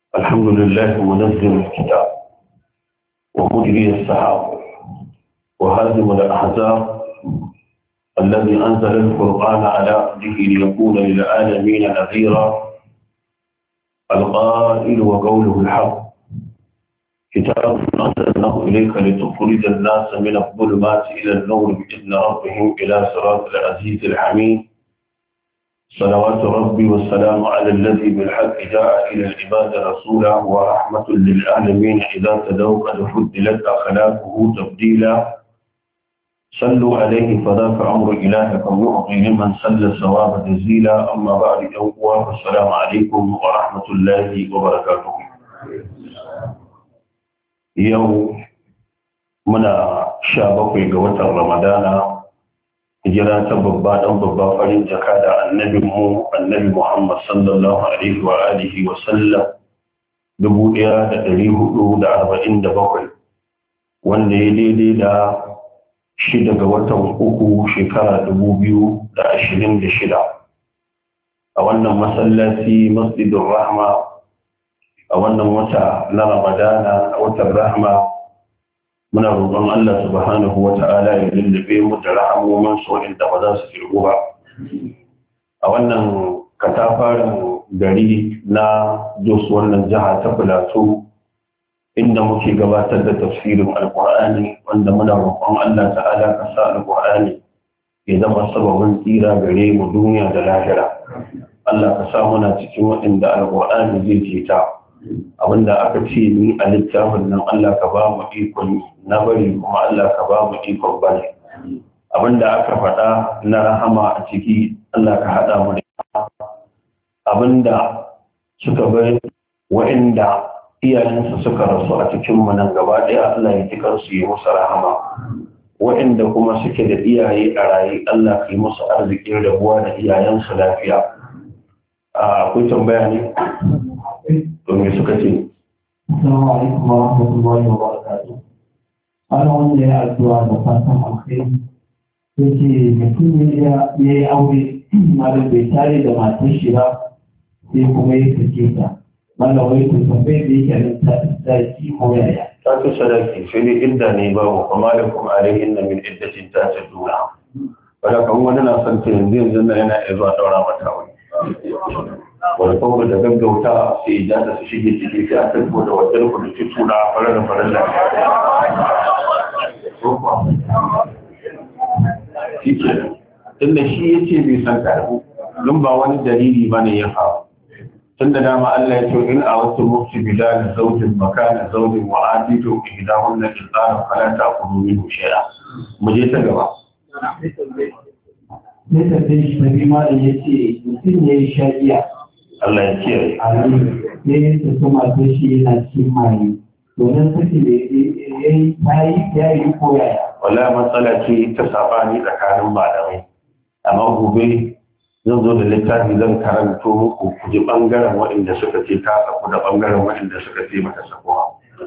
الحمد لله منزل الكتاب ومجري السحاب وهازم الأحزاب الذي أنزل القرآن على عبده ليكون للعالمين نذيرا القائل وقوله الحق كتاب أنزلناه إليك لتخرج الناس من الظلمات إلى النور بإذن ربهم إلى صراط العزيز الحميد صلوات ربي والسلام على الذي بالحق جاء إلى العباد رسولا ورحمة للعالمين إذا تدوا قد فضلت أخلاقه تبديلا صلوا عليه فذاك أمر إلهكم يعطي لمن صلى الثواب جزيلا أما بعد أوقوا السلام عليكم ورحمة الله وبركاته يوم منا شابك قوة رمضان hijira ta babba dan babba farin jaka da annabi Muhammad sallallahu alaihi wa alihi wa sallam 1447 wanda ya daidai da 6 ga watan uku shekara 2026 a wannan masallaci Masjidur Rahma a wannan wata na Ramadana a watan Rahma muna roƙon Allah subhanahu wa ta'ala ya lullube mu da rahamomin su inda ba za su kirgu ba a wannan katafaren gari na Jos wannan jiha ta Filato inda muke gabatar da tafsirin alƙur'ani wanda muna roƙon Allah ta'ala ka sa alƙur'ani ya zama sababin tsira gare mu duniya da lahira Allah ka sa muna cikin waɗanda alƙur'ani zai ceta abinda aka ce ni a littafin nan Allah ka ba mu ikon na bari kuma Allah ka ba mu ikon bari abinda aka faɗa na rahama a ciki Allah ka haɗa mu da abinda suka bari wa'inda iyayensu suka rasu a cikin mu nan gaba ɗaya Allah ya kikar su yi musu rahama wa'inda kuma suke da iyaye a raye Allah ka yi musu arzikin rabuwa da iyayensu lafiya akwai tambaya ne to me suka ce Assalamu alaikum wa rahmatullahi wa barakatuh. Ana wanda ya addu'a da fatan alkhairi. Yace mutum ya yi aure malam bai tare da matar shi ba sai kuma ya sake ta. Malam wai ku tambaye da yake nan ta sadaki ko yaya. Ta fi sadaki sai dai inda ne ba wa kuma da kuma alaihin na min iddatin ta ta dura. Wadda kan wani na son ta yanzu na yana iya zuwa daura mata wani. Wani kuma da gaggauta sai ijata su shige ciki sai a tattabo da wajen kudu tuna farar da farar da shi ke tunda shi ya ce bai san karbu don ba wani dalili ba ne ya faru tun da dama Allah ya ce in a wasu mufti bila da zaujin makana zaujin wa adito ihdahun na tsara falata kudu min shay'a mu je ta gaba Ne tambaye shi nabi malam yace mutum ya yi sha'iya Allah ya kiyaye. Ne ya tafi masu shi yana cikin maye. Domin saki da ya yi koyaya. Wala matsala ce ta sabani tsakanin malamai. Amma gobe zan zo da littafi zan karanto muku ku ji ɓangaren waɗanda suka ce ta saku da ɓangaren waɗanda suka ce mata sakuwa.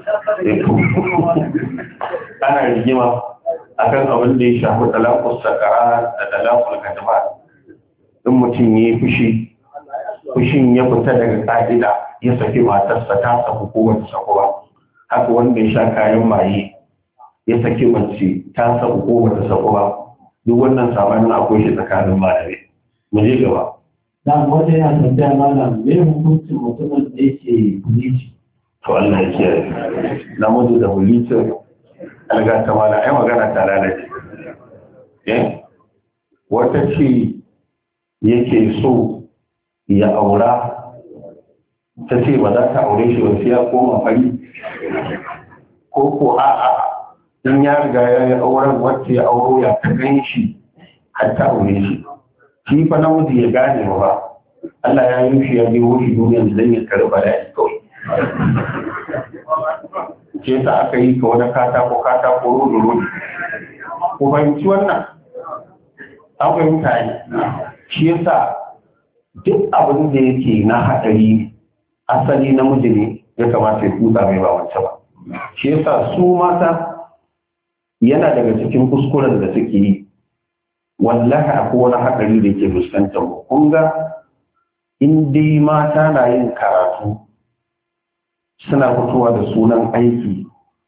Ana rigima akan abin da ya shafi talakul sakara da talakul kadaba. In mutum ya yi fushin ya fita daga ƙa'ida ya saki matarsa ta saku ko wata saku ba haka wanda ya sha kayan maye ya saki mace ta saku ko wata saku ba duk wannan sabanin akwai shi tsakanin malamai mu je gaba Dan wanda yana tambaya malam me hukuncin mutumin da yake bilici. to Allah ya kiyaye namiji da bilici alga ta mala ai magana ta lalace wata ce yake so ya aura ta ce ba za ta aure shi wasu ya koma fari ko a'a in ya riga ya yi auren wacce ya auro ya ta gan shi har ta aure shi shi fa namiji ya gane ba Allah ya yi shi ya je wuri duniya da zai karɓi bala'i kawai ce ta aka yi ka wani katako rodo ko fahimci wannan an fahimta ne shi yasa duk abin da yake na haɗari asali namiji ne ya kamata ya kusa mai ba wacce ba shi yasa su mata yana daga cikin kuskuren da suke yi wallahi akwai wani haɗari da ke fuskantar mu kun ga in dai mata na yin karatu suna fitowa da sunan aiki,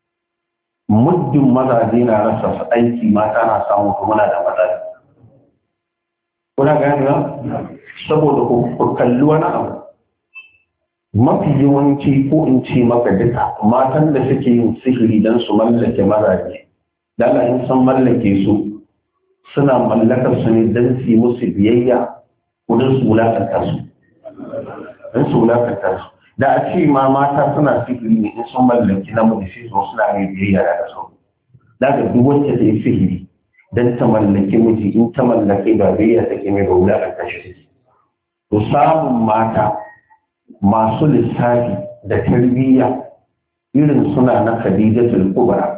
muddin mazaje na rasa su aiki mata na samu to muna da matsala. Kuna gani ba? Saboda ku kalli wani abu, mafi yawanci ko in ce maka duka matan da suke yin sihiri don su mallake mazaje, dala in san mallake su suna mallakar su ne don su yi musu biyayya ko don su wulakanta su. Don su wulakanta su. Da a ce ma mata suna sihiri ne in sun mallaki namiji sai su suna mai biyayya da su. Da ga duk wacce ta yi sihiri don ta mallaki miji, in ta mallake ba biyayya take mai ba wulakanta shi. To samun mata masu lissafi da tarbiyya irin suna na Khadijatul Kubra,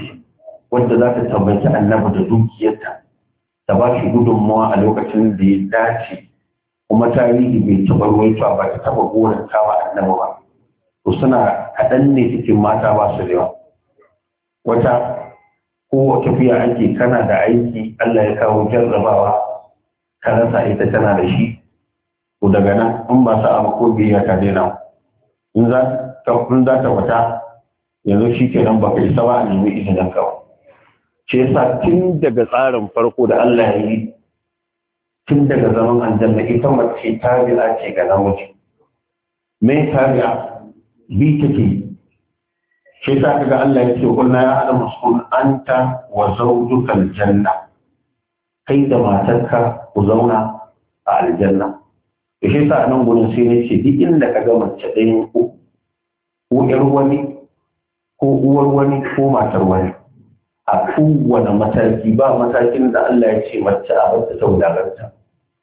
wadda za ta tabbaci annabi da dukiyarta ta ba shi gudunmawa a lokacin da ya dace, kuma tarihi bai taɓa ruwaito ba ta taɓa gorantawa annabi ba. To suna kaɗan ne cikin mata ba su da yawa. Wata ko tafiya ake kana da aiki Allah ya kawo jarrabawa ka rasa ita tana da shi, to daga nan in ba sa abu ko biya ka daina. In za ta fita yanzu shi kenan baka isa ba a nemi izinin kawai. Ce yasa tun daga tsarin farko da Allah ya yi, tun daga zaman aljanna ita mace tabi'a ce ga namiji. Me tabi'a bi take? Ce yasa kaga Allah ya ce kullu ya adamu uskun anta wa zawjuka aljanna. Kai da matarka ku zauna a aljanna. Ce yasa nan gurin sai ne ce duk inda kaga mace ɗayan ko ƴar wani ko uwar wani ko matar wani, a kowane mataki ba matakin da Allah ya ce mace a wata ta wulagarta.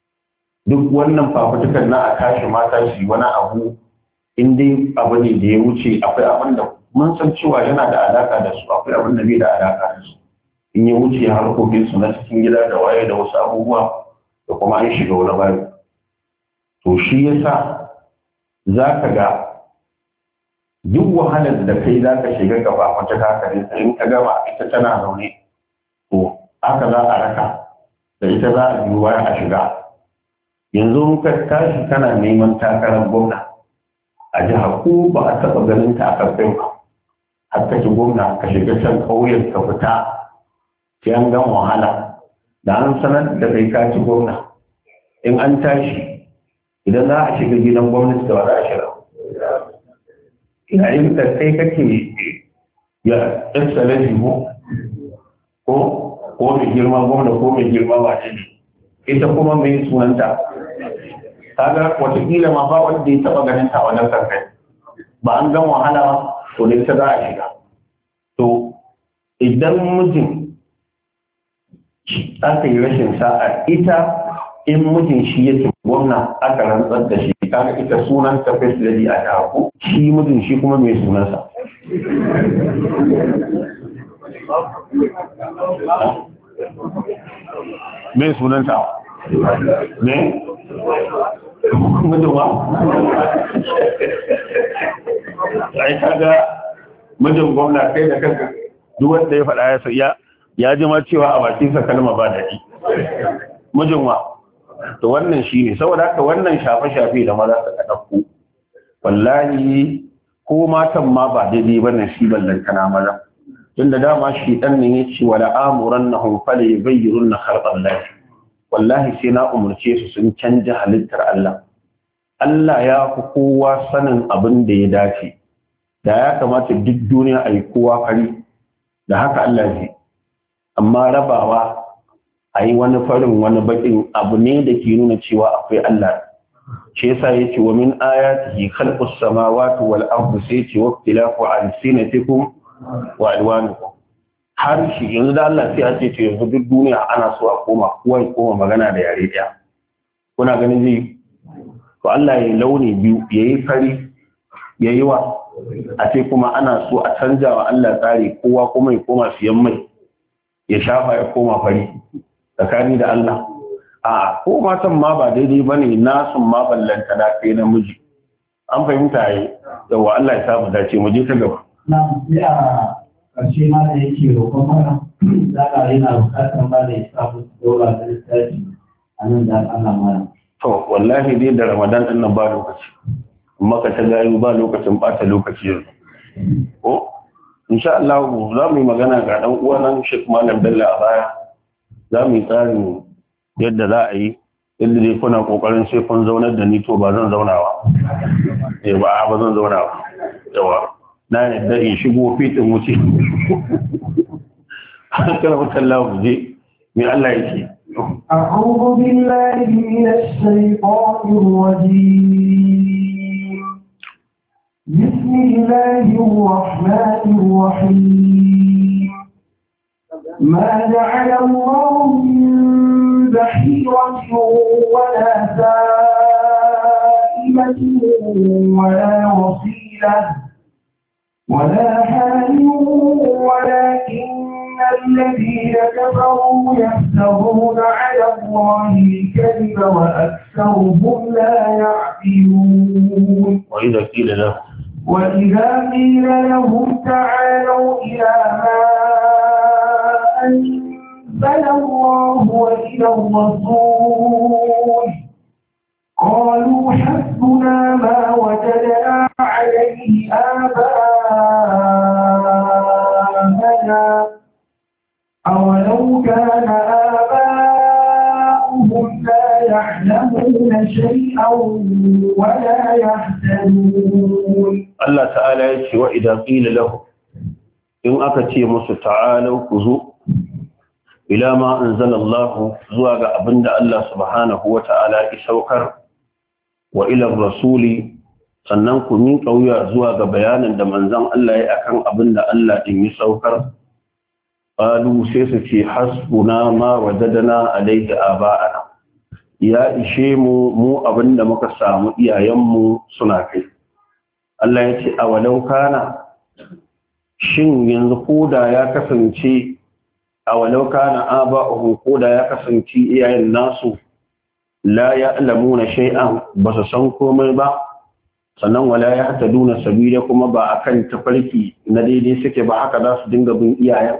Duk wannan fafutukar na a tashi mata shi wani abu in dai abu ne da ya wuce, akwai abin da mun san cewa yana da alaka da su, akwai abin da bai da alaka da su. In ya wuce harkokin su na cikin gida da waye da wasu abubuwa da kuma an shiga wani bayan. To shi yasa za ka ga duk wahalar da kai za ka shiga gaba wata kakarin in ka gama ita tana zaune, to haka za a raka da ita za a biyu baya a shiga. Yanzu in ka tashi kana neman takarar gwamna a jiha ko ba a taɓa ganin ta a karfin ka, har ka ci gwamna ka shiga can ƙauyen ka fita sai an gan wahala da an sanar da kai ka ci gwamna. In an tashi idan za a shiga gidan gwamnati da wani a shiga, yayin da kai kake ya excellency ko mai girma gwamna ko mai girma ba ne, ita kuma mai sunanta. Kaga watakila ma ba wanda ya taba ganin ta wannan kankai, ba an gan wahala ba, to ne ta za a shiga. To idan mijin aka yi rashin sa'a, ita in mijin shi yake gwamna aka rantsar da shi, kaga ita sunan ta first lady a taku, shi mijin shi kuma mai sunansa. Mai sunanta ne? Mijin wa? Ai kaga mijin gwamna kai da kanka duk wanda ya faɗa ya ji ma cewa a bakinsa kalma ba daɗi. Mijin wa? To wannan shi ne, saboda haka wannan shafe-shafe da maza suka ɗauko, wallahi ko matan ma ba daidai ba na shi ballantana maza. Tunda dama shi ɗan ne ya ce wa la'amuran na hunfale ya bayyarun na harɓar lafi. Wallahi sai na umarce su sun canja halittar Allah. Allah ya fi kowa sanin abin da ya dace. Da ya kamata duk duniya a yi kowa fari, da haka Allah zai. Amma rabawa a yi wani farin wani bakin abu ne da ke nuna cewa akwai Allah. Shi yasa yace wa min ayatihi khalqus samawati wal ardi sai ce wa ikhtilafu alsinatikum wa alwanukum. Har shi yanzu da Allah sai a ce to yanzu duk duniya ana so a koma kowa ya koma magana da yare ɗaya. Kuna ganin zai to Allah ya launi biyu, yayi fari yayi wa a ce kuma ana so a canja wa Allah tsari, kowa kuma ya koma siyan mai ya shafa ya koma fari. Tsakani da Allah, a ko matan ma ba daidai ba ne, nasun ma ballanta da kai namiji. An fahimta yi, yawa Allah ya samu dace mu je ta gaba. Na, sai a ƙarshe ma da yake roƙon mana, za ka yana buƙatar ba da ya samu dora da littafi a nan da Allah mana. To, wallahi dai da Ramadan ɗin nan ba lokaci. maka ta gayu ba lokacin bata lokaci yanzu ko insha Allah za mu yi magana ga dan uwa nan Sheikh Malam Bello a baya za mu yi tsarin yadda za a yi inda dai kuna kokarin sai kun zaunar da ni to ba zan zaunawa ba zan zaunawa yawa na yadda in shigo fitin wuce kana mutallahu je me Allah yake أعوذ بالله من الشيطان الرجيم بسم الله الرحمن الرحيم ما جعل الله من بحيرة ولا سائلة ولا وصيلة ولا حال ولكن الذين كفروا يفترون على الله الكذب وأكثرهم لا يعقلون وإذا قيل لهم تعالوا إلى ما أنزل الله وإلى الرسول قالوا حسبنا ما وجدنا عليه آباءنا أولو كان آباؤهم لا يعلمون شيئا ولا يهتدون الله تعالى يقول وإذا قيل له إن أكتي مس تعالوا كذو إلى ما أنزل الله زواج أبند الله سبحانه وتعالى إسوكر وإلى الرسول sannan ku min kauya zuwa ga bayanin da manzon Allah ya akan abin da Allah din ya saukar qalu sai su ce hasbuna ma wajadana alayhi aba'ana ya ishe mu abin da muka samu iyayenmu suna kai Allah ya ce awalau kana shin yanzu koda ya kasance awalau kana aba'uhum koda ya kasance iyayen nasu la ya'lamuna shay'an ba su san komai ba sannan wala ya duna sabila kuma ba akan tafarki na daidai suke ba haka za su dinga bin iyayen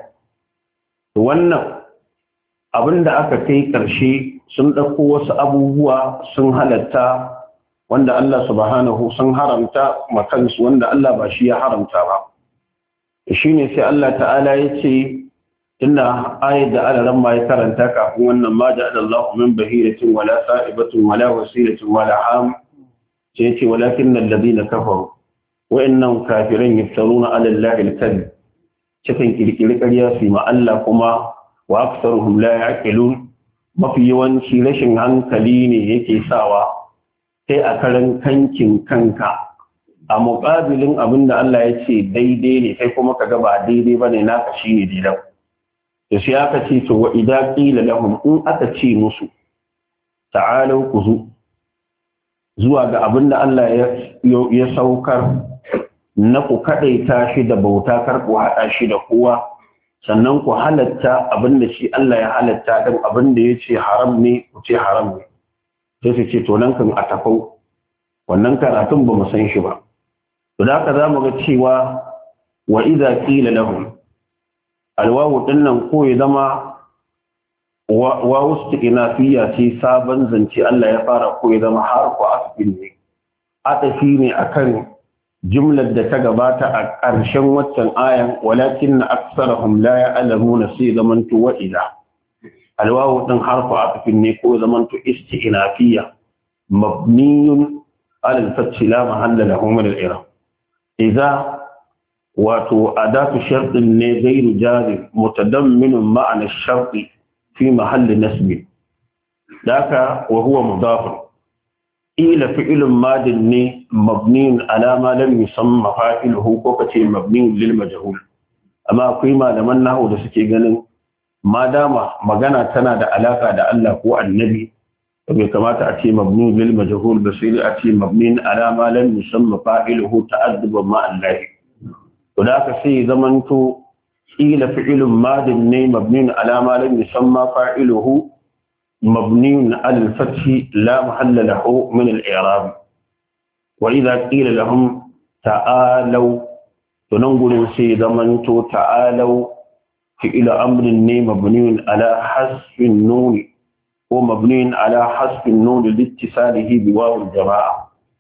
wannan abinda aka kai karshe sun dauko wasu abubuwa sun halatta wanda Allah subhanahu sun haramta makansu wanda Allah ba shi ya haramta ba shine sai Allah ta'ala yace inna ayat da alaran ma ya karanta kafin wannan ma ja'ala Allahu min bahiratin wala sa'ibatin wala wasilatin wala ham sai ce walakin alladhina kafaru wa'annan kafiran yaftaruna 'ala Allahi al-kadhib cikin kirkiri ƙarya su ma Allah kuma wa aktsaruhum la ya'qilun mafi yawanci rashin hankali ne yake sawa sai a karan kankin kanka a muƙabilin abinda Allah ya ce daidai ne sai kuma kaga ba daidai bane naka shine daidai to sai aka ce to wa idza qila lahum in aka ce musu ta'alu kuzu zuwa ga abin da Allah ya saukar na ku kaɗaita shi da bauta kar ku haɗa shi da kowa sannan ku halatta abin da shi Allah ya halatta ɗin abin da ya ce haram ne ku ce haram ne sai su ce to nan kan a tafau wannan karatun ba mu san shi ba to da haka za mu ga cewa wa idza qila lahum alwawu ɗin nan ko ya zama wasu inafiya ce sabon zance Allah ya fara ko ya zama harfu asbin ne atafi ne akan jumlar da ta gabata a ƙarshen waccan ayan walakin aksarahum la ya'lamuna sai zamantu wa idza alwawu din harfu asbin ne ko zamantu istinafiya mabniyun ala al-fath la mahalla lahu min al-i'rab idza wato adatu shartin ne ghairu jazim mutadamminun ma'ana ash-sharti في محل نسب ذاك وهو مضاف إلى فعل ماض مبني على ما لم يسمى فاعله وكتي مبني للمجهول أما قيمة لمن نحو da suke ganin ma dama magana tana da alaka da Allah ko annabi bai kamata a ce mabni lil majhul ba sai a ce mabni ala ma lam yusamma fa'iluhu ta'adduban ma Allah to da ka sai zamanto قيل فعل ماض مبني على ما لم يسمى فاعله مبني على الفتح لا محل له من الإعراب وإذا قيل لهم تعالوا تنقل سيدمنت تعالوا فعل أمر مبني على حذف النون ومبني على حذف النون لاتصاله بواو الجماعة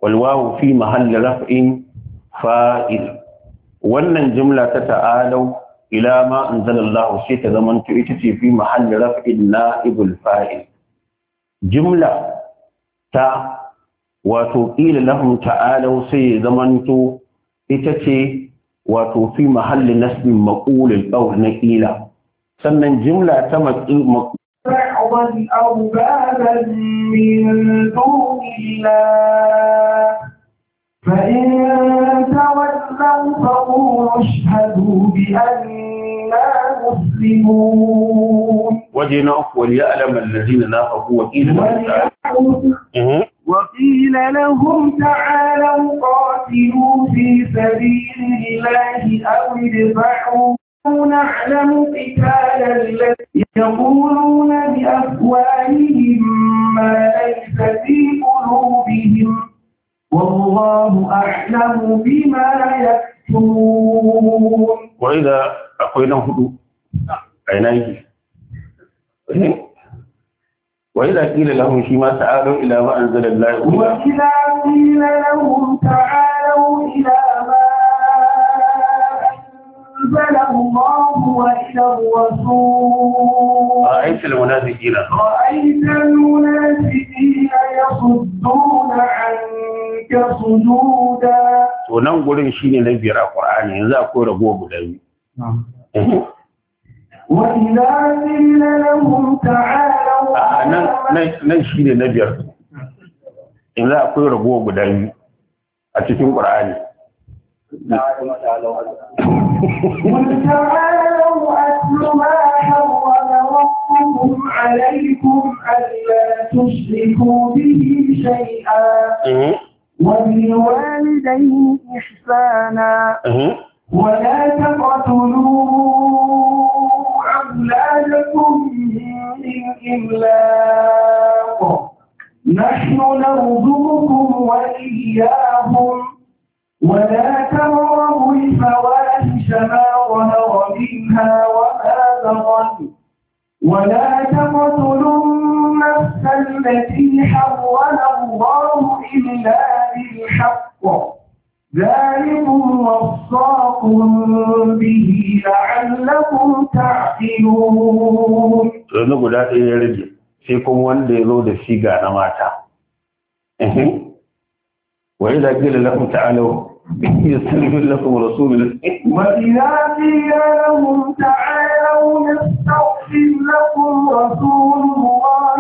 والواو في محل رفع فائل wannan jumla ta ta'alau ila ma anzalallahu sai ta zamanto ita ce fi mahalli raf'in na'ibul fa'il jumla ta wato qila lahum ta'alau sai zamanto ita ce wato fi mahalli nasbin maqulil qawl na qila sannan jumla ta بعضا أربابا من دون الله فإن تولوا فقولوا اشهدوا بأننا مسلمون وجنا وليعلم الذين نافقوا وقيل لهم تعالوا قاتلوا في سبيل الله أو ادفعوا نعلم قتالا يقولون بأفواههم ما ليس في قلوبهم والله أعلم بما يكتمون وإذا أقولنا هدوء عينيه وإذا قيل لهم فيما تعالوا إلى ما أنزل الله وإذا قيل لهم تعالوا إلى ما أنزل الله وإلى الرسول رأيت المنافقين يصدون عنك صدودا wannan gurin shine na biyar a Qur'ani yanzu akwai rago guda biyu wa idza qila lahum ta'alu nan shine na biyar yanzu akwai rago guda biyu a cikin Qur'ani تعالوا أتل ما حرم ربكم عليكم ألا تشركوا به شيئا وبالوالدين إحسانا ولا تقتلوا أولادكم من إملاق نحن نرزقكم وإياهم ولا تقربوا الفواحش ما ظهر منها وما بطن ولا تقتلوا النفس التي حرم الله إلا بالحق ذلكم وصاكم به لعلكم تعقلون. Yanzu guda ɗaya ya rage sai kuma wanda ya zo da siga na mata. وإذا قيل لهم تعالوا يستغفر لكم رسول الله وإذا قيل لهم تعالوا يستغفر لكم رسول الله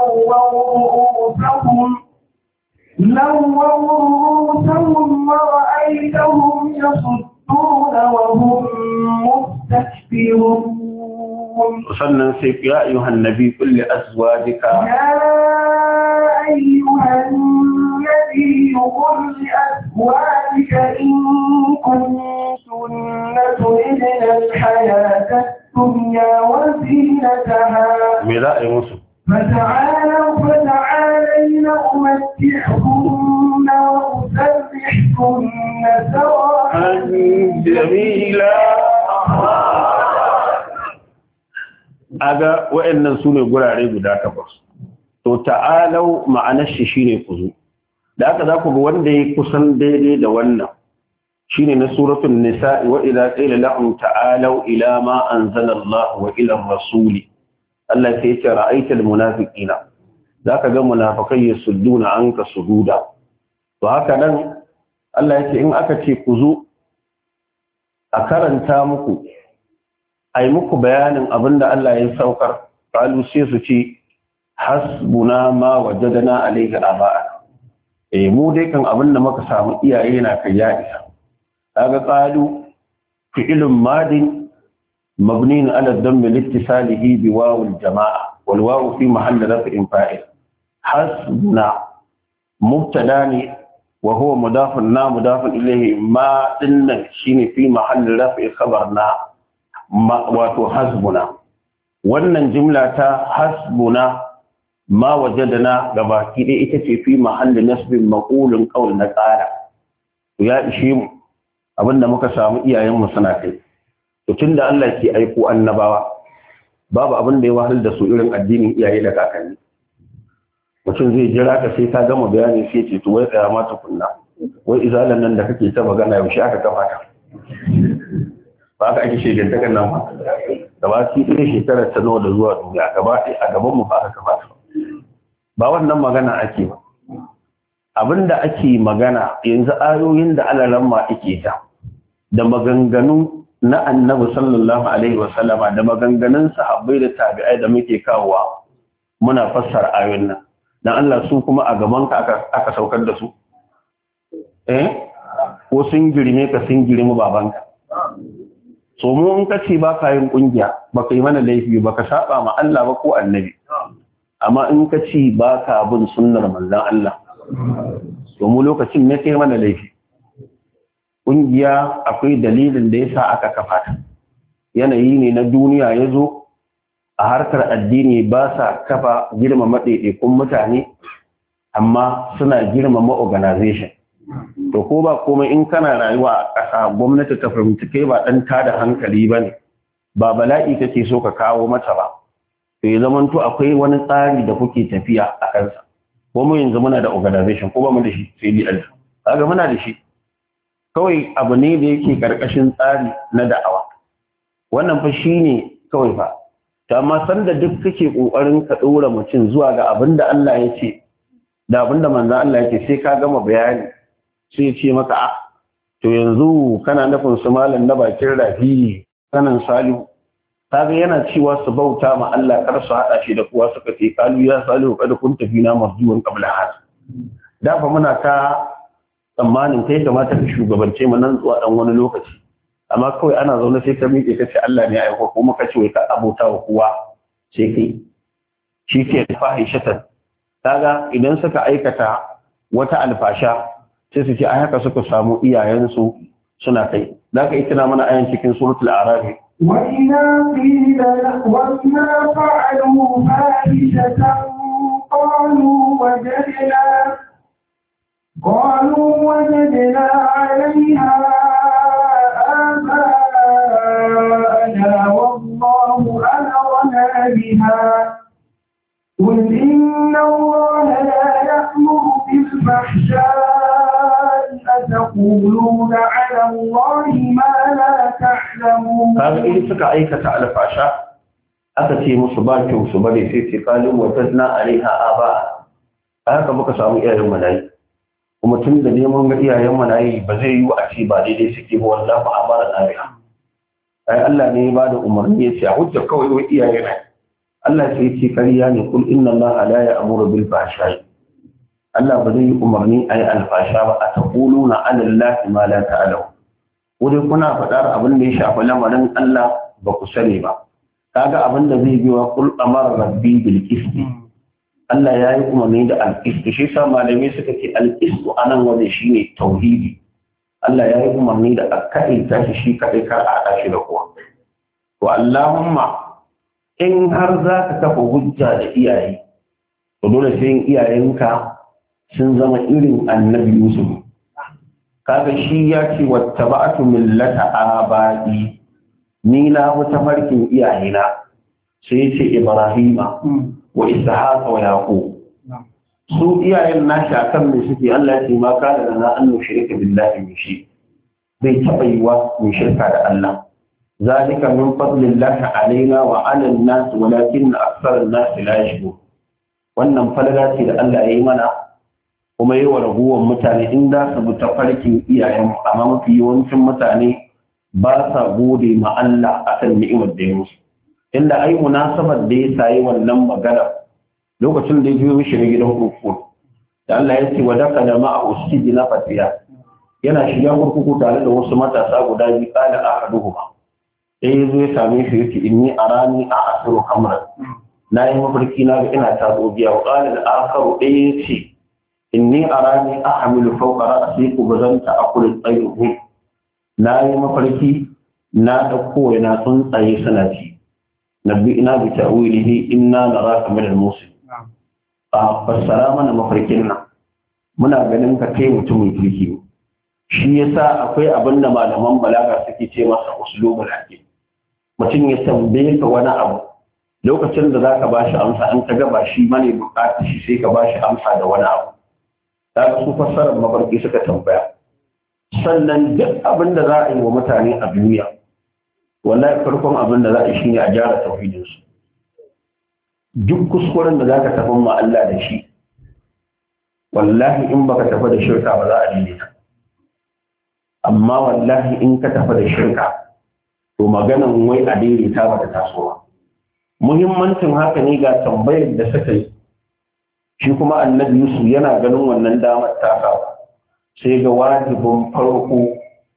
لووا رؤوسهم ورأيتهم يصدون وهم مستكبرون. وصلنا نسيب يا أيها النبي قل لأزواجك يا أيها النبي قل لأزواجك إن كنتن تردن الحياة الدنيا وزينتها فتعالين أمتعكن وأسرحكن سراحا جميلا. Aga wa'annan sune gurare guda takwas. To ta'alau ma'anar shi shine kuzu. Da aka za ku ga wanda ya kusan daidai da wannan shine na suratul nisa'i wa idza qila lahum ta'alau ila ma anzala Allah wa ila ar-rasuli Allah sai ya ce ra'aital munafiqina zaka ga munafikai yasudduna anka sududa. To haka nan Allah ya ce in aka ce kuzu a karanta muku ai muku bayanin abinda Allah ya saukar qalu sai su ce hasbuna ma wajadna alayhi aba'a mu dai kan abinda muka samu iyaye na kai ya isa. kaga qalu fi'lun madin mabniun ala dhamm liittisalihi bi waw al-jamaa wal waw fi mahall raf'in fa'il. hasbuna mubtadani wa huwa mudafun mudafun ilayhi ma dinnan shine fi mahall raf'i khabarna wato hasbuna. wannan jumla ta hasbuna ma wajadna gabaki dai ita ce fi mahalli nasbin maqulun qawl na qala ya ishe mu abinda muka samu iyayen mu suna kai. to tunda Allah ke aiko annabawa babu abin da ya wahal da su irin addinin iyaye da kakanni. mutum zai jira ka sai ka gama bayani sai ce to wai tsaya ma tukunna wai izalan nan da kake ta magana yaushe aka kafa ta ba ka ake shegantakar nan ba gaba ki ɗaya shekarar ta nawa da zuwa duniya gaba ɗaya a gaban mu ba aka kafa ta ba wannan magana ake ba abinda ake magana yanzu ayoyin da alaramma ake ta da maganganu na annabi sallallahu alaihi wasallama da maganganun sahabbai da tabi'ai da muke kawowa muna fassara ayoyin nan dan Allah su kuma a gaban ka aka saukar da su ko sun girme ka sun girme babanka so mu in ka ce ba ka yin kungiya ba ka yi mana laifi ba ka saba ma Allah ba ko annabi amma in ka ce ba ka bin sunnar manzon Allah to mu lokacin ne kai mana laifi kungiya akwai dalilin da yasa aka kafa ta yanayi ne na duniya yazo a harkar addini ba sa kafa girmama ɗaiɗaikun mutane amma suna girmama organization to ko ba komai in kana rayuwa a ƙasa gwamnati ta fahimci kai ba ɗan tada hankali ba ne ba bala'i kake so ka kawo mata ba to ya zama to akwai wani tsari da kuke tafiya a kansa ko mu yanzu muna da organization ko ba mu da shi sai dai Allah kaga muna da shi kawai abu ne da yake karkashin tsari na da'awa wannan fa shine kawai fa ta amma sanda duk kake kokarin ka dora mutum zuwa ga abinda Allah ya ce da abinda manzon Allah ya ce sai ka gama bayani sai ya ce maka a to yanzu kana nufin su malam na bakin rafi kanan salihu kaga yana cewa su bauta ma Allah kar su hada shi da kuwa suka ce kalu ya salihu kada kun tafi na marjuwan qabla hada da fa muna ta tsammanin kai kamata ka shugabance mu nan zuwa dan wani lokaci amma kawai ana zaune sai ka miƙe ka ce Allah ne ya aiko kuma ka ce wai ka abota wa kowa sai kai shi ke fahishatan kaga idan suka aikata wata alfasha sai su ce ai haka suka samu iyayensu suna kai zaka yi tana mana ayan cikin suratul a'raf وإذا قيل وإذا فعلوا فاحشة قالوا وجدنا عليها آباءنا والله أمرنا بها قل إن الله لا يأمر بالفحشاء أتقولون على الله ما لا تعلمون. هذا إذا سكع أيكة على فحشاء أتتي مصباك وصبري في قالوا وجدنا عليها آباء هذا بك سامي إلى الملايين kuma tun da neman ga iyayen mana yi ba zai yi a ce ba daidai suke ba wallahi ba amara nabiha ai Allah ne ya ba da umarni ya ce a hujja kawai wai iyaye ne Allah sai ya ce kariya ne kul inna Allah la ya'muru bil fahsha'i Allah ba zai yi umarni ai alfasha ba a taquluna ala Allah ma la ta'lamu ko dai kuna faɗar abin da ya shafi lamarin Allah ba ku sani ba kaga abin da zai biwa kul amara rabbi bil qisti Allah ya yi umarni da alƙistu shi sa malamai suka ce alƙistu a nan waje shi ne tauhidi Allah ya yi umarni da a kaɗai tashi shi kaɗai kar a haɗa shi da kowa to Allahumma in har za ka kafa hujja da iyaye to dole sai iyayenka sun zama irin annabi Yusuf kaga shi ya ce wattaba'tu millata abai ni na wata farkin iyayena sai ya ce Ibrahima wa ishaqa wa yaqub su iyayen nashi akan me suke Allah ya ce ma kana da na annu shirka billahi min shi bai taba yi wa min shirka da Allah zalika min fadlillahi alaina wa ala an-nas walakin akthar an-nas la yashkurun wannan falala ce da Allah ya yi mana kuma yi wa raguwan mutane in da su bi tafarkin iyayen amma mafi yawancin mutane ba sa gode ma Allah akan ni'imar da ya musu inda ai munasabar da ya sayi wannan magana lokacin da ya biyo shi ne gidan kurkuku da Allah ya ce wa daka da ma'a usidi na fatiya yana shiga kurkuku tare da wasu matasa guda biyu kana ahaduhuma sai ya zo ya same shi yace inni arani a asiru kamran na yi mafarki na ga ina tatso biya wa qala al-akharu ɗaya yace inni arani ahmilu fawqa ra'si kubzanta aqul tsayyuhu na yi mafarki na dauko yana tsuntsaye suna ci نبئنا بتأويله إنا نراك من الموسم fassara mana mafarkin nan muna ganin ka kai mutumin kirki shi yasa akwai abin da malaman balaga suke ce masa uslubul hakim mutum ya tambaye ka wani abu lokacin da zaka bashi amsa in ka ga ba shi bane bukatar shi sai ka bashi amsa da wani abu kaga su fassarar mafarki suka tambaya sannan duk abin da za a yi wa mutane a duniya wallahi farkon abin da za a yi shine a gyara tauhidinsu duk kuskuren da za ka tafi ma Allah da shi wallahi in baka tafi da shirka ba za a daidaita amma wallahi in ka tafi da shirka to maganan wai a daidaita ba ta tasowa muhimmancin haka ne ga tambayar da suka yi shi kuma annabi Yusuf yana ganin wannan damar taka sai ga wajibin farko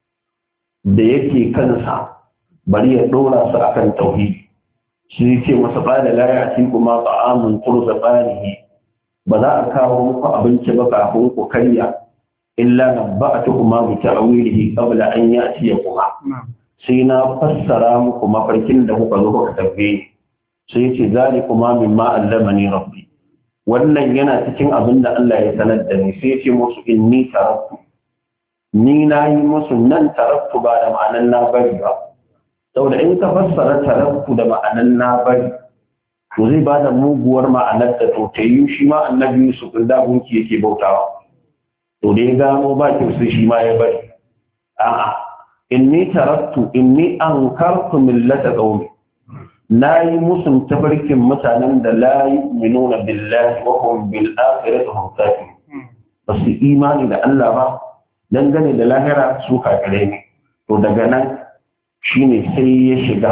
da yake kansa bari ya dora su akan tauhidi shi ce masa ba da laya ci kuma ta'amun turza barihi ba za a kawo muku abinci ba kafin ku karya illa nabba'tukuma bi ta'wilihi qabla an ya'tiyakuma sai na fassara muku mafarkin da kuka zo kuka tabbe sai ce zalikuma mimma allamani rabbi wannan yana cikin abin da Allah ya sanar da ni sai ce musu inni taraktu ni nayi musu nan taraktu ba da ma'anan na bari ba saboda in ka fassara taraktu da ma'anan na bari to zai ba da muguwar ma'anar da to ta yi shi ma annabi Yusuf da gunki yake bautawa to da ya gano ba ki sai shi ma ya bari a'a inni taraktu inni ankartu millata qaumi nayi musun tabarkin mutanen da la yu'minuna billahi wa hum bil akhirati hum kafirun basu imani da Allah ba dangane da lahira su kafirai ne to daga nan shine sai ya shiga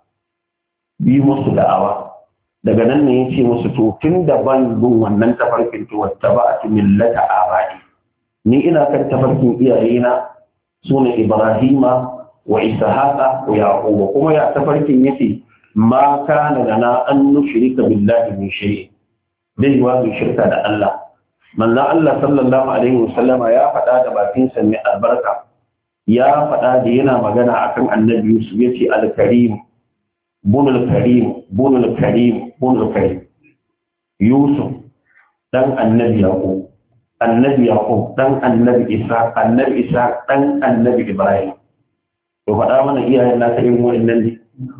bi musu da'awa daga nan ne yace musu to tun da ban bin wannan tafarkin to wattaba'tu millata abai ni ina kan tafarkin iyayena sune Ibrahima wa Ishaqa wa Yaqub kuma ya tafarkin yace ma kana lana an nushrika billahi min shay dai wa shirka da Allah manzo Allah sallallahu alaihi wasallam ya faɗa da bakin sa mai albarka ya faɗa da yana magana akan annabi Yusuf yace al-karim bunul karim bunul karim bunul karim Yusuf dan annabi Yaqub dan annabi Isa dan annabi Ibrahim to faɗa mana iyayen nasa irin wa'annan ne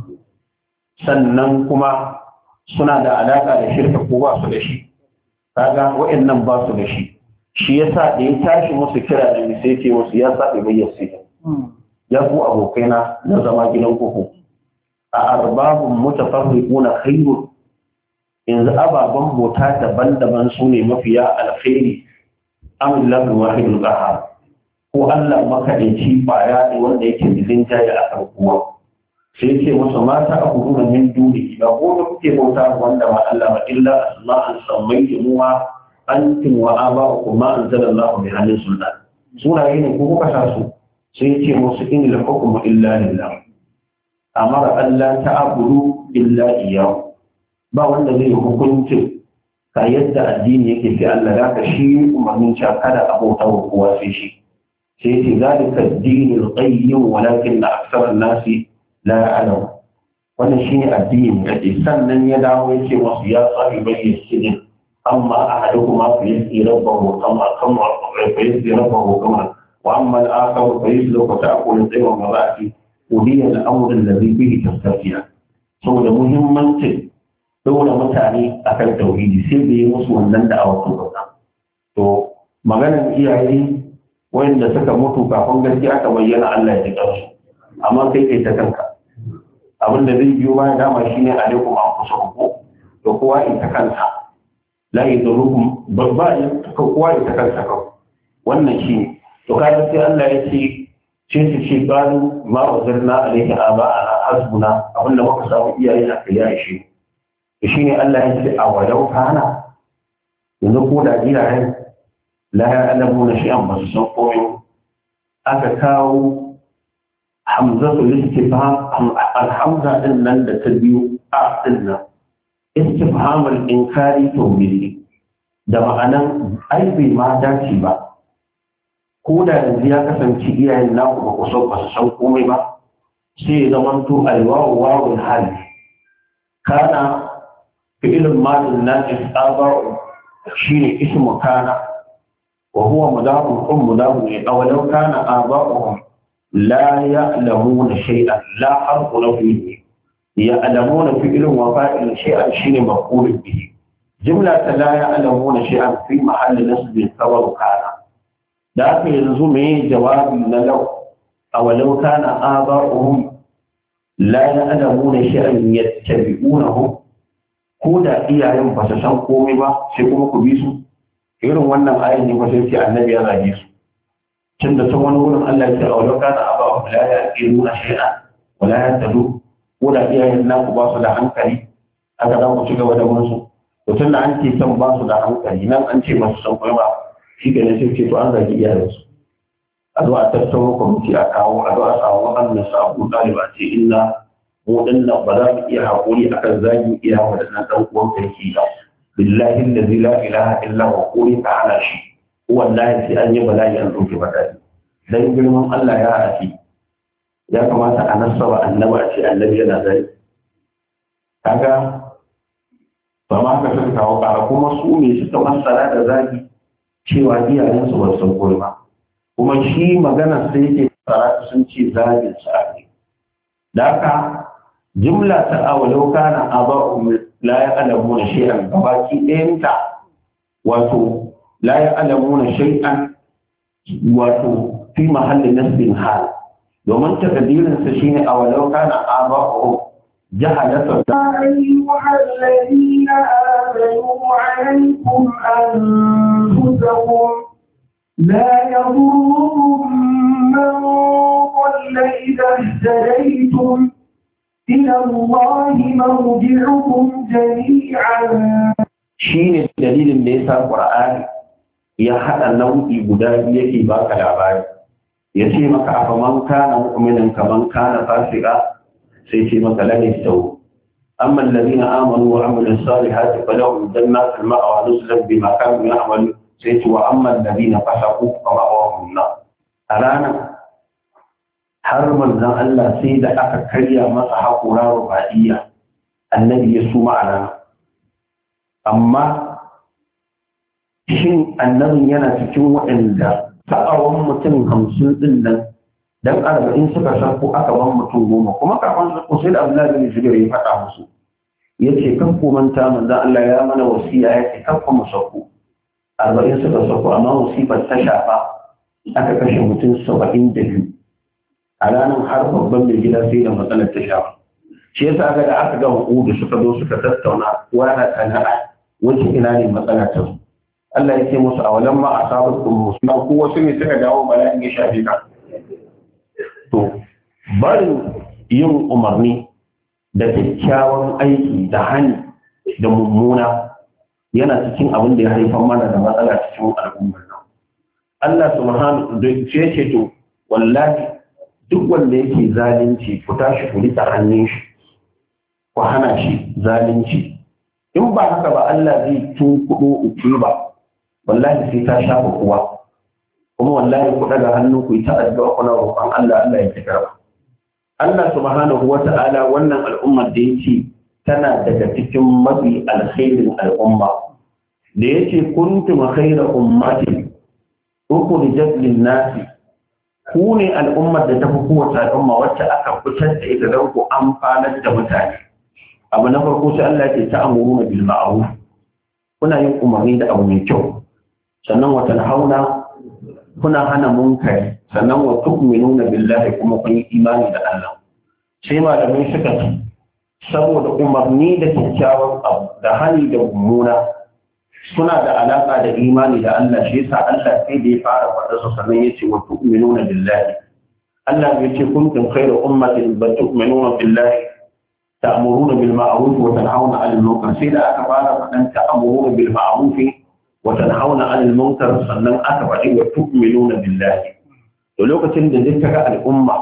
sannan kuma suna da alaka da shirka ko ba su da shi kaga wa'annan ba su da shi shi yasa da ya tashi musu kira da sai ce musu ya sabe bayyana ya ku abokaina na zama gidan kuku a arbabun mutafarriquna khairu yanzu ababan bota daban-daban su ne mafiya alkhairi amillahu wahidul qahhar ko Allah makadaici baya ne wanda yake dilin jaye a kan kuwa sai ce masa mata a hudu min duni ba ko da kuke bauta wanda ba Allah ba illa asma'an sammaytumuha antum wa aba'ukum ma anzalallahu bi halin sultan sunaye ne ko kuka sa su sai ce musu in al-hukmu illa lillah amara Allah ta'budu illa iyyahu ba wanda zai hukunci ka yadda addini yake sai Allah da ka shi umarnin cewa kada a bauta wa kowa sai shi sai ce zalika ad-dinul qayyim walakin aktsara an-nasi la ya'lamu wannan shine addini yake sannan ya dawo yake wasu ya sahibai yasjidin amma ahaduhuma fa yasqi rabbahu kama fa yasqi rabbahu kama wa amma al-akhar fa yasluku ta'kulu taywa marati udiya al-amr alladhi bihi tastafiya saboda muhimmancin dole mutane akan tauhidi sai da yi musu wannan da awa to maganar iyaye wanda suka mutu kafin gaskiya aka bayyana Allah ya ji kansu amma kai ta kanka abin da zai biyo bayan dama shine alaikum an kusa ku to kowa ita kansa la yadurukum babba kowa ita kansa kawai wannan shine to kaga sai Allah ya ce su ce qalu ma wazirna alaihi aba'ana hasbuna abinda muka samu iyaye na kai ya ishe shine Allah ya ce a walau kana yanzu ko da iyayen la ya'lamuna shay'an ba su san komai aka kawo hamzatu istifham alhamza din nan da ta biyu a din nan istifham al-inkari tawbihi da ma'anan ai bai ma dace ba ko da yanzu ya kasance iyayen naku ba ku san ba su san komai ba sai ya zama to alwawu wawul hal kana fi'ilun madin naqis aba'u shine ismu kana wa huwa mudafun mudafun awalau kana aba'uhum لا يعلمون شيئا لا حرف له فيه ya'lamuna fi'lun wa fa'ilun shay'an shine maf'ulun bihi jumla ta la ya'lamuna shay'an fi mahalli nasbin khabar kana da haka yanzu me jawabi na law awalau kana aba'uhum la ya'lamuna shay'an yattabi'unahu ko da iyayen ba su san komai ba sai kuma ku bi su irin wannan ayin ne ba sai ce annabi ya zage su tunda ta wani wurin Allah ya ce awalau kana aba'uhum la ya'lamuna shay'an wa la yahtadun ko da iyayen naku ba su da hankali aka za ku ci gaba da musu to tunda an ce san ba su da hankali nan an ce ba su san komai ba shi ke nan sai ce to an zagi iyayensu a zo a tattauro kwamiti a kawo a zo a samu waɗannan sabu ɗaliba ce inna mu dinnan ba za mu iya haƙuri akan zagin iya waɗannan ɗan uwan sarki ba billahi allazi la ilaha illa huwa quli ka hana shi wallahi sai an yi bala'i an ɗauke mataki dan girman Allah ya afi ya kamata a nasaba annabi a ce annabi yana zagi kaga ba ma ka san kawo ƙara kuma su ne suka masara da zagi cewa iyayensu ba su koyi ba kuma shi magana sai yake fara sun ce zagin su ake da haka jimla ta awalau kana aba'u la ya'lamuna shay'an gabaki ɗayanta wato la ya'lamuna shay'an wato fi mahallin nasbin hal domin takdirin sa shine awalau kana aba'u jahalatan أيها الذين آمنوا عليكم أنفسكم لا يضركم من ضل إذا اهتديتم إلى الله مرجعكم جميعا shine dalilin da yasa Qur'ani ya hada nau'i guda biyu yake baka labari yace maka afa man kana mu'minan kaman kana fasika sai ce maka la yastawu amma alladhina amanu wa amilus salihati falahum jannatul ma'wa nuzulan bima kanu ya'malun sai ce wa amma alladhina fasaqu fa ma'awahum nar a ranar har manzon Allah sai da aka karya masa haƙura rubaiya annabi ya suma a ranar amma shin annabin yana cikin waɗanda sa'awan mutum 50 din nan dan 40 suka sarko aka ban mutum 10 kuma kafin su sai da Abdullahi bin Zubair ya faɗa musu yace kan ku manta manzon Allah ya mana wasiya yace kan ku musakku 40 suka sarko amma musibar ta shafa aka kashe mutum 72 a ranar har babban mai gida sai da matsalar ta shafa shi yasa ga da aka ga hudu suka zo suka tattauna wani sana'a wace ina ne matsala ta su Allah ya ce musu a walan ma asabakum musliman ko wasu ne suka dawo bala'in ya shafe ka to barin yin umarni da kyakkyawan aiki da hani da mummuna yana cikin abin da ya haifar mana da matsala cikin al'ummar nan Allah subhanahu da ce to wallahi duk wanda yake zalunci ku tashi ku rika hannun shi ku hana shi zalunci in ba haka ba Allah zai tunkuɗo ukuba wallahi sai ta shafa kowa kuma wallahi ku daga hannu ku yi ta addu'a kuna roƙon Allah Allah ya karba Allah subhanahu wata'ala wannan al'ummar da yake tana daga cikin mafi alkhairin al'umma da yake kuntum khayra ummatin ukhrijat lin-nasi ku ne al'ummar da ta fi kowace al'umma wacce aka fitar da ita don ku amfanar da mutane abu na farko sai Allah ke ta amuru bil ma'ruf kuna yin umarni da abu mai kyau sannan wa tanhauna kuna hana munkari sannan wa tu'minuna billahi kuma kun yi imani da Allah sai malamai suka ce saboda umarni da kyakkyawan abu da hani da mummuna suna da alaka da imani da Allah shi yasa Allah sai da ya fara faɗa su sannan yace wa tu'minuna billahi Allah ya ce kuntum khayra ummatin ba tu'minuna billahi ta'muruna bil ma'ruf wa tanhauna 'anil munkar sai da aka fara faɗan ta'muruna bil ma'ruf wa tanhauna 'anil munkar sannan aka faɗi wa tu'minuna billahi to lokacin da zai kaga al'umma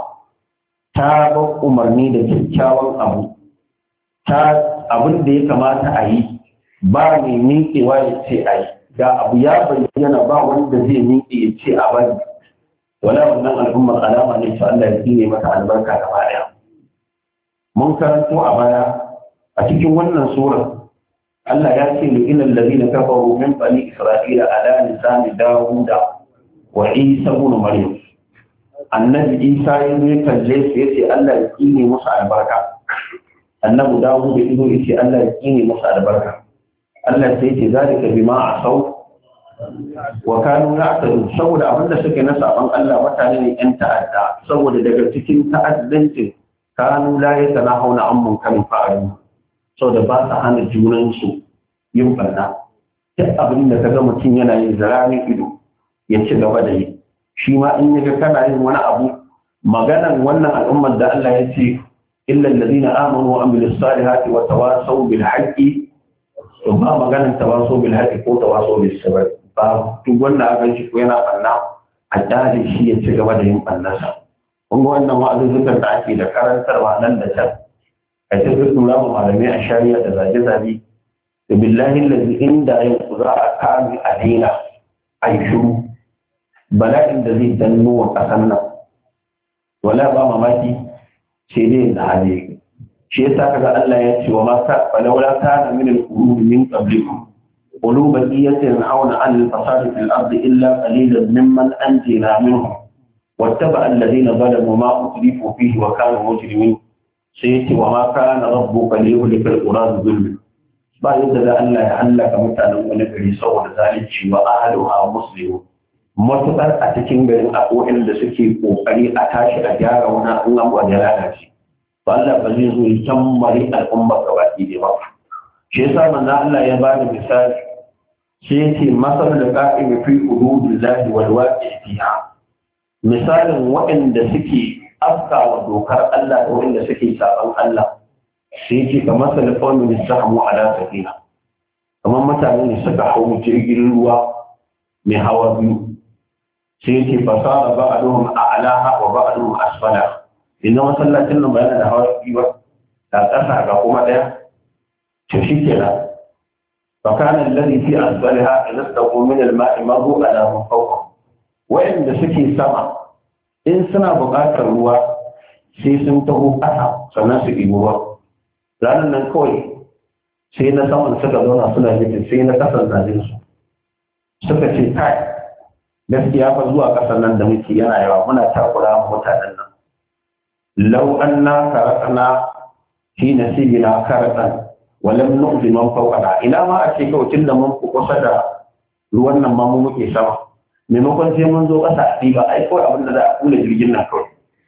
ta ba umarni da kyakkyawan abu ta abin da ya kamata a yi ba mai miƙewa ya ce a yi ga abu ya bayyana ba wanda zai miƙe ya ce a bari wala wannan al'ummar alama ne ta Allah ya tsine mata albarka gaba ɗaya mun karanto a baya a cikin wannan sura Allah ya ce lu'inal ladina kafaru min bani isra'ila ala lisani dawuda wa isa ibn maryam annabi isa ya zo kalle su yace Allah ya tsine musu albarka annabi dawo da ido yace Allah ya kine masa albarka Allah sai yace zalika bima asau wa kanu ya'tadun saboda abinda suke na saban Allah mutane ne yan ta'adda saboda daga cikin ta'addancin kanu la yatanahuna an munkarin fa'alu saboda ba sa hana junan su yin barna duk abin da kaga mutum yana yin zaramin ido ya ci gaba da yi shi ma in yaga kana yin wani abu maganan wannan al'ummar da Allah ya ce illa alladhina amanu wa amilus salihati wa tawasaw bil haqqi to ba maganan tawasaw bil haqqi ko tawasaw bis sabr ba duk wanda aka shi ko yana banna a dare shi ya ci gaba da yin bannasa kun ga wannan wa'azuzzukan da ake da karantarwa nan da can a cikin dura mu malamai a shari'a da zage-zage da billahi allazi inda yau za a kame a daina a yi shiru bala'in da zai danno wa ƙasan nan wala ba mamaki sai dai da hali shi yasa kaga Allah ya ce wa ma ka falawla kana min al-qulub min qablikum qulub baqiyatin auna an al-fasad fil ard illa qalilan mimman anjina minhum wattaba alladhina zalamu ma utrifu fihi wa kanu mujrimin sai yace wa ma kana rabbuka liyuhlika al-qura bi ba yadda da Allah ya halaka mutanen wani gari saboda zalunci wa ahluha muslimun matuƙar a cikin garin abubuwan da suke ƙoƙari a tashi a gyara wani abubuwa da lalace ba Allah ba zai zo ya kammari al'ummar gabaki da ba shi yasa manzo Allah ya ba da misali sai yace masal da qa'im fi hududillahi wal waqi fiha misalin waɗanda suke afkawa dokar Allah da waɗanda suke saban Allah sai yace kamar salafon da samu ala safina kamar mutane ne suka hau jirgin ruwa mai hawa biyu sai yake fasara ba'aduhum a'laha wa ba'aduhum asfala inna masallacin nan bayana da hawa biyu da ƙasa ga kuma ɗaya to shikenan fa kana alladhi fi asfaliha yastaqu min al-ma'i mabu ala man fawqa wa'inda suke sama in suna buƙatar ruwa sai sun taho ƙasa sannan su ɗibi ruwa ranar nan kawai sai na saman suka zauna suna nufin sai na ƙasan zajin su suka ce kai gaskiya fa zuwa ƙasar nan da muke yana yawa muna takura mutanen nan law anna karatana fi nasibina karatan wa lam nu'zi man fawqana ila ma a ce kawai tunda mun ku kusa da ruwan nan ma mu muke sama maimakon sai mun zo ƙasa a ba ai kawai abin da za a kula jirgin nan kawai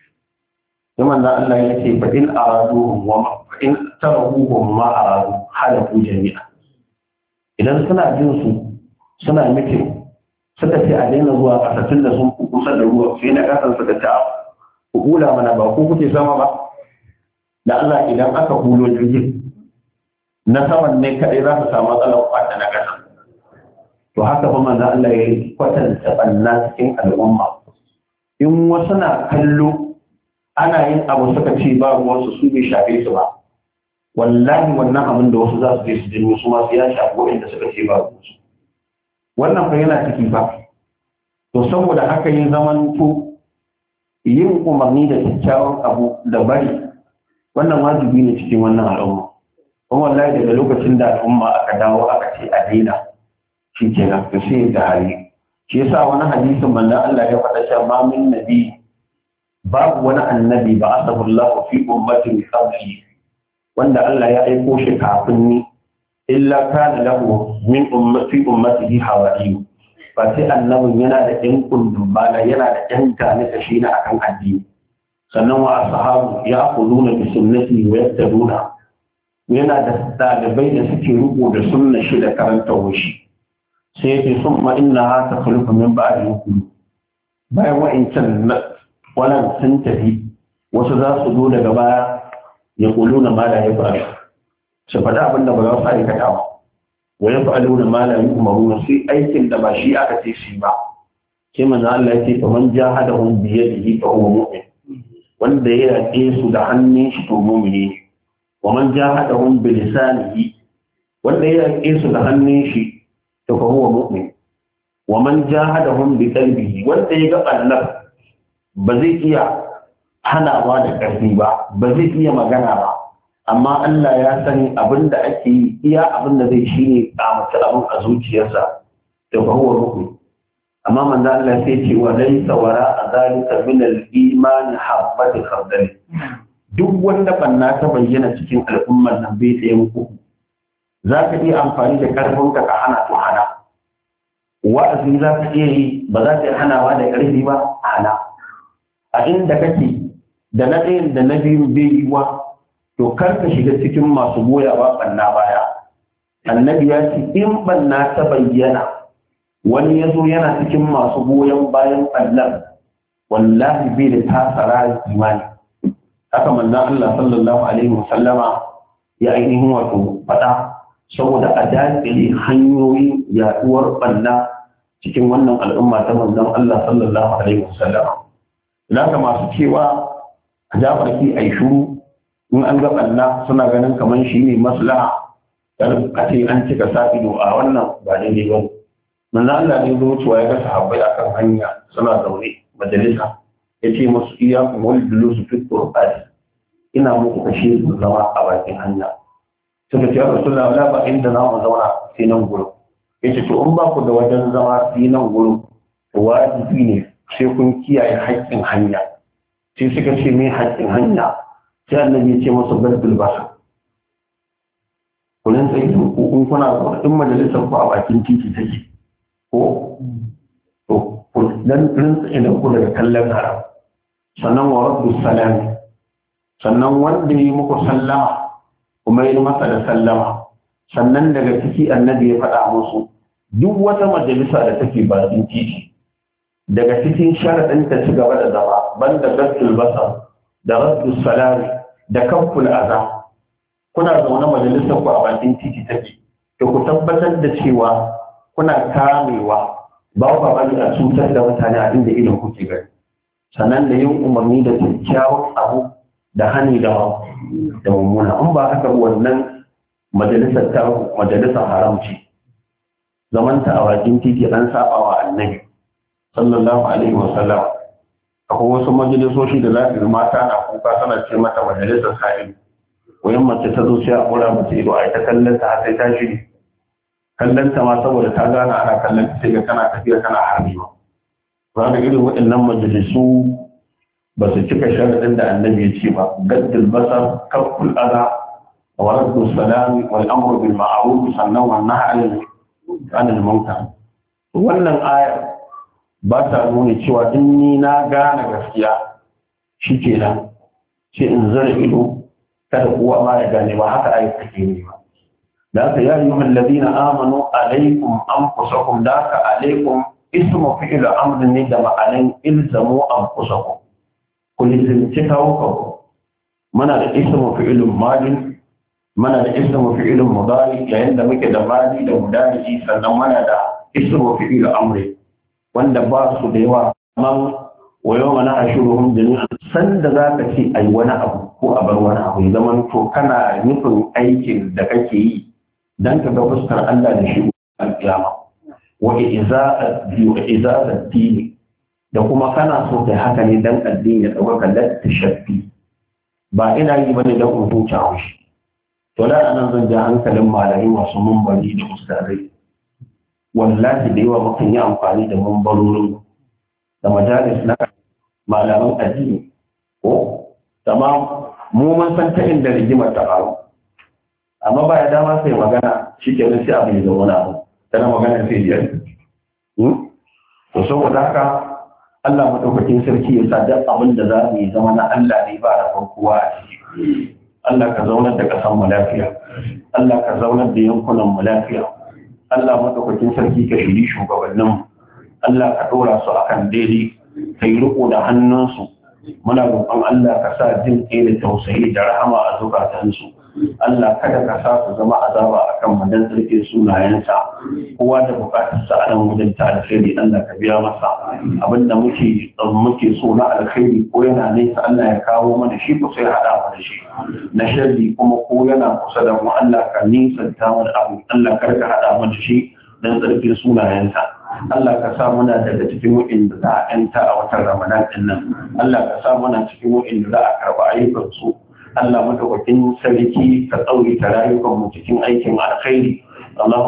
kuma da Allah ya ce fa in aradu wa fa in tarahu ma aradu halaku jami'a idan suna jin su suna mitin suka ce a daina zuwa kasatun da sun kusa da ruwa sai na kasan suka ta hula mana ba ku kuke sama ba da Allah idan aka hulo jirgin na saman ne kadai za su samu matsalar kwata na kasa to haka fa manzo Allah ya kwatanta banna cikin al'umma in wasu na kallo ana yin abu suka ce ba ruwansu su bai shafe su ba wallahi wannan abin da wasu za su je su janyo su ma su ya shafi wanda suka ce ba ruwansu wannan fa yana ciki ba to saboda haka yin zaman to yin umarni da kyakkyawan abu da bari wannan wajibi ne cikin wannan al'umma kuma wallahi daga lokacin da al'umma aka dawo aka ce a daina shi kenan to sai da hali shi yasa wani hadisin manzon Allah ya faɗa cewa ma min nabi babu wani annabi ba asabullahu fi ummatin qabli wanda Allah ya aiko shi kafin ni illa kana lahu min ummatihi hawari ba sai annabin yana da ɗan kundin bala yana da ɗan gane da shi na akan addini sannan wa ashabu ya aquluna bi sunnati wa yattaduna yana da dalibai da suke riko da sunna shi da karantawar shi sai yake summa innaha takhluqu min ba'di hukum bayan wa'incan wannan sun tafi wasu za su zo daga baya ya kuluna ma la yafalu su faɗa abin da ba za su aikata ba wa yafaluna ma la yu'maruna sai aikin da ba shi aka ce shi ba sai manzo Allah ya ce fa man jahadahum bi yadihi fa huwa mu'min wanda ya yaƙe su da hannun shi to mu'mini ne wa man jahadahum bi lisanihi wanda ya yaƙe su da hannun shi to fa huwa mu'min wa man jahadahum bi qalbihi wanda ya ga Allah ba zai iya hanawa da ƙarfi ba ba zai iya magana ba amma Allah ya sani abinda ake yi iya abinda zai shine kamata abin a zuciyarsa da huwa mu'min amma manzo Allah sai ce wa laysa wara zalika min al-iman habbat khardal duk wanda banna ta bayyana cikin al'ummar nan bai tsaye muku za ka iya amfani da ƙarfinka ka hana to hana wa'azi za ka iya yi ba za ka yi hanawa da ƙarfi ba hana a inda kake da na ɗayan da na biyu bai yi wa to kar ka shiga cikin masu goyawa banna baya annabi ya ce in banna ta bayyana wani ya zo yana cikin masu goyon bayan ɓallar wallahi bai da tasara imani haka manzon Allah sallallahu alaihi wasallama ya ainihin wato faɗa saboda a dakile hanyoyin yaduwar ɓalla cikin wannan al'umma ta manzon Allah sallallahu alaihi wasallama idan masu cewa a jafarki a yi shuru in an ga ɓalla suna ganin kamar shi ne maslaha a ce an cika sa ido a wannan ba daidai ba manzo Allah ne zo cewa ya ga sahabbai akan hanya suna zaune majalisa ya ce musu iyyakum wal julus fi turqat ina muku kashe su zama a bakin hanya suka ce ya Rasulullah la ba inda za mu zauna sai nan gurin yace to in ba ku da wajen zama sai nan gurin to wajibi ne sai kun kiyaye haƙƙin hanya sai suka ce me haƙƙin hanya sai annabi ya ce musu gardul basa kullun sai in kuna in majalisar ku a bakin titi take ko to dan rinsa idan ku daga kallon haram sannan wa rabbu salam sannan wanda yi muku sallama kuma yi masa da sallama sannan daga ciki annabi ya faɗa musu duk wata majalisa da take bakin titi daga cikin sharaɗin ta ci gaba da zama banda gaddul basar da rabbu salam da kaful aza kuna zaune majalisar ku a bakin titi take to ku tabbatar da cewa kuna kamewa ba ku bari a cutar da mutane a inda idan kuke gani sannan da yin umarni da kyakkyawan abu da hani da mummuna in ba haka wannan majalisar haram ce zamanta a bakin titi an saba wa annabi sallallahu alaihi wasallam akwai wasu majalisoshi da za ka mata na kuka sana ce mata majalisar sa'id wayan mace ta zo sai a kura mace ido a ta kallon ta sai ta shiri kallon ta ma saboda ta gane ana kallon ta sai ga kana tafiya kana harbiwa za ka irin waɗannan majalisu ba su cika sharaɗin da annabi ya ce ba gaddul basar kaful adha wa raddu salami wal amru bil ma'ruf sannan wa nahyi anil munkar wannan aya ba ta nuna cewa in ni na gane gaskiya shikenan sai in zara ido kada kowa ma ya gane ba haka ayi take ne ba da haka ya ayyuhal ladina amanu alaikum anfusakum da haka alaikum ismu fi'il amrin ne da ma'anan ilzamu anfusakum kullum ci kawo kawo muna da ismu fi'ilun madin muna da ismu fi'ilun mudari yayin da muke da madi da mudari sannan muna da ismu fi'il amri wanda ba su da yawa man wayo mana ashuruhum jami'an sanda zaka ce ai wani abu ko a bar wani abu zaman to kana nufin aikin da kake yi dan ka ga fuskar Allah da shi al-qiyama wa iza'at dini da kuma kana so kai haka ne dan addini ya dauka latta shafi ba ina yi bane dan hukunta haushi to da anan zan ja hankalin malamai masu mumbari da ustazai wallahi da yawa mukan yi amfani da mumbarorin da majalis na malaman addini ko tamam mu mun san ta inda rigimar ta faru amma ba ya dama sai magana shikenan sai abin da wani abu tana magana sai biyar to saboda haka Allah madaukakin sarki ya sa duk abin da za mu yi zama na Allah ne ba da kowa a ciki Allah ka zaunar da kasan mu lafiya Allah ka zaunar da yankunan mu lafiya Allah madaukakin sarki ka shiri shugabannin mu Allah ka dora su akan daidai kai riko da hannunsu muna roƙon Allah ka sa jin kai da tausayi da rahama a zukatansu Allah kada ka sa su zama azaba akan madan sarki sunayensa kowa da bukatar sa a nan wajen ta alkhairi Allah ka biya masa abinda muke so na alkhairi ko yana nesa Allah ya kawo mana shi ko sai hada mana shi na sharri kuma ko yana kusa da mu Allah ka nisanta mana abu Allah kar ka hada mana shi dan sarki sunayensa Allah ka sa muna daga cikin wa'inda za a yanta a watan Ramadan din nan Allah ka sa muna cikin wa'inda za a karba ayyukan su Allah madaukakin sarki ka tsauri ta rayukan mu cikin aikin alkhairi Allah